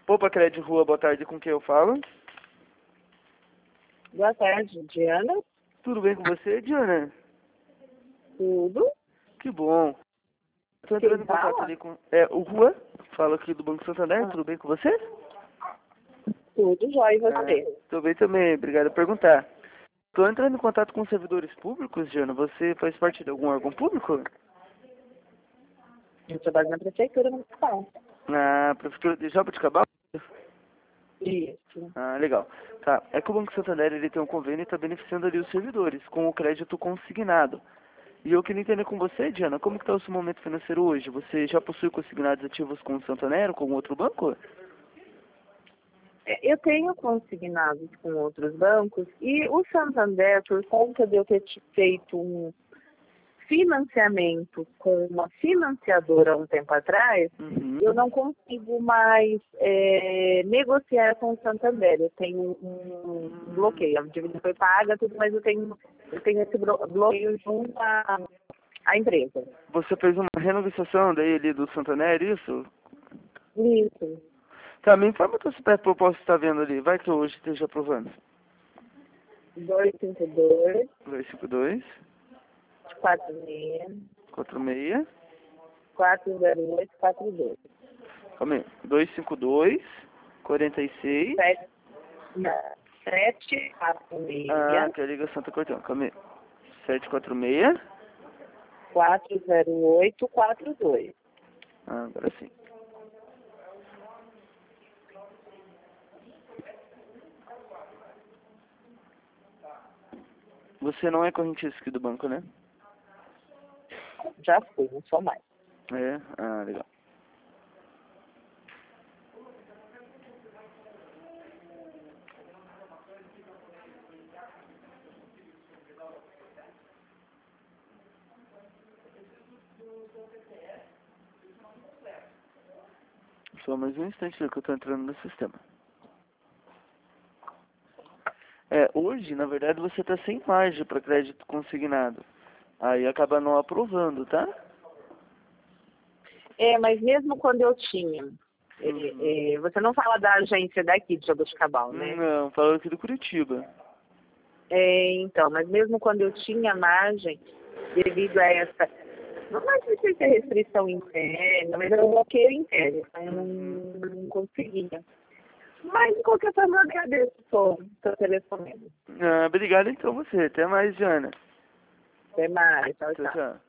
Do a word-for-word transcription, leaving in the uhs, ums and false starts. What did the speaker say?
Poupa Crédito Rua, boa tarde, com quem eu falo? Boa tarde, Diana. Tudo bem com você, Diana? Tudo? Que bom. Estou Quem entrando em contato fala? ali com... É, o Rua, falo aqui do Banco Santander, Ah, tudo bem com você? tudo jóia, e Ah, você? tô bem também, obrigado por perguntar. Estou entrando em contato com servidores públicos, Diana. Você faz parte de algum órgão público? Eu trabalho na prefeitura municipal. Na Prefeitura de Jaboticabal? Isso. Ah, legal. Tá, é que o Banco Santander ele tem um convênio e está beneficiando ali os servidores com o crédito consignado. E eu queria entender com você, Diana, como que está o seu momento financeiro hoje? Você já possui consignados ativos com o Santander ou com outro banco? É, Eu tenho consignados com outros bancos e o Santander, por conta de eu ter te- feito um financiamento com uma financiadora há um tempo atrás, Uhum. eu não consigo mais é, negociar com o Santander. Eu tenho um, um bloqueio. A dívida foi paga, tudo, mas eu tenho, eu tenho esse blo- bloqueio junto à, à empresa. Você fez uma renegociação daí ali do Santander, isso? Isso. Tá, me informa o teu C P F que eu posso estar vendo ali. Vai que eu hoje esteja aprovando. dois cinco dois, dois cinco dois, quatro seis, quatro seis. quatro zero oito, quatro dois. Calma aí. dois cinco dois, quarenta e seis. sete quatro seis, Ah, que é a Liga Santa Cortão. Calma aí. sete quatro seis. quatro zero oito, quatro dois. Ah, agora sim. Você não é correntista aqui do banco, né? Já fui, não sou mais. É? Ah, legal. Só mais um instante que eu tô entrando no sistema. É, hoje, na verdade, você tá sem margem para crédito consignado. Aí acaba não aprovando, tá? É, mas mesmo quando eu tinha, é, Uhum. é, você não fala da agência daqui de Jaboticabal, né? Não, falando aqui do Curitiba. É, então, mas mesmo quando eu tinha margem, devido a essa, não mais sei se é restrição interna, mas era um bloqueio interno, então eu não, Uhum. não conseguia. Mas, de qualquer forma, eu agradeço o seu telefonema. Ah, obrigado então você. Até mais, Diana. Até mais, tchau, Tchau, tchau. tchau.